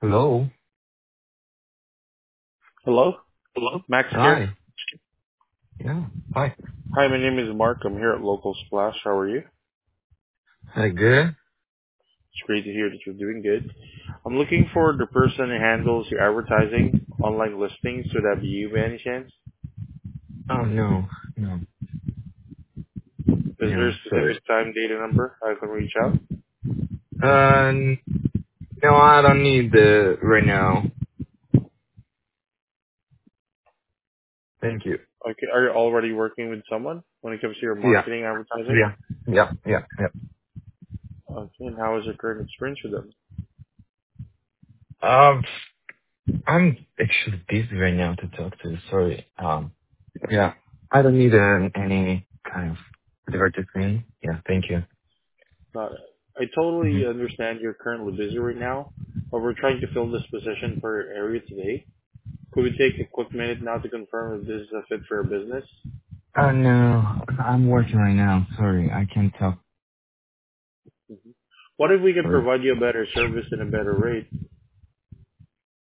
Hello. Hello, Hello. Max here. Hi. Yeah. Hi. Hi, my name is Mark. I'm here at Local Splash. How are you? Hi. Good. It's great to hear that you're doing good. I'm looking for the person who handles your advertising, online listings. Would that be you by any chance? Oh no. No. Is there No. a Sorry. specific time, date, and number I can reach out? Uh. No, I don't need the right now. Thank you. Okay, are you already working with someone when it comes to your Yeah. marketing advertising? Yeah. Yeah. Yeah. Yeah. Okay, and how is your current experience with them? Um. I'm actually busy right now to talk to. Sorry. Yeah. I don't need any kind of advertisement. Yeah. Thank you. I totally Mhm. understand you're currently busy right now, but we're trying to fill this position for your area today. Could we take a quick minute now to confirm if this is a fit for your business? No. I'm working right now. Sorry. I can't talk. Mhm. What if we could Sorry. provide you a better service and a better rate?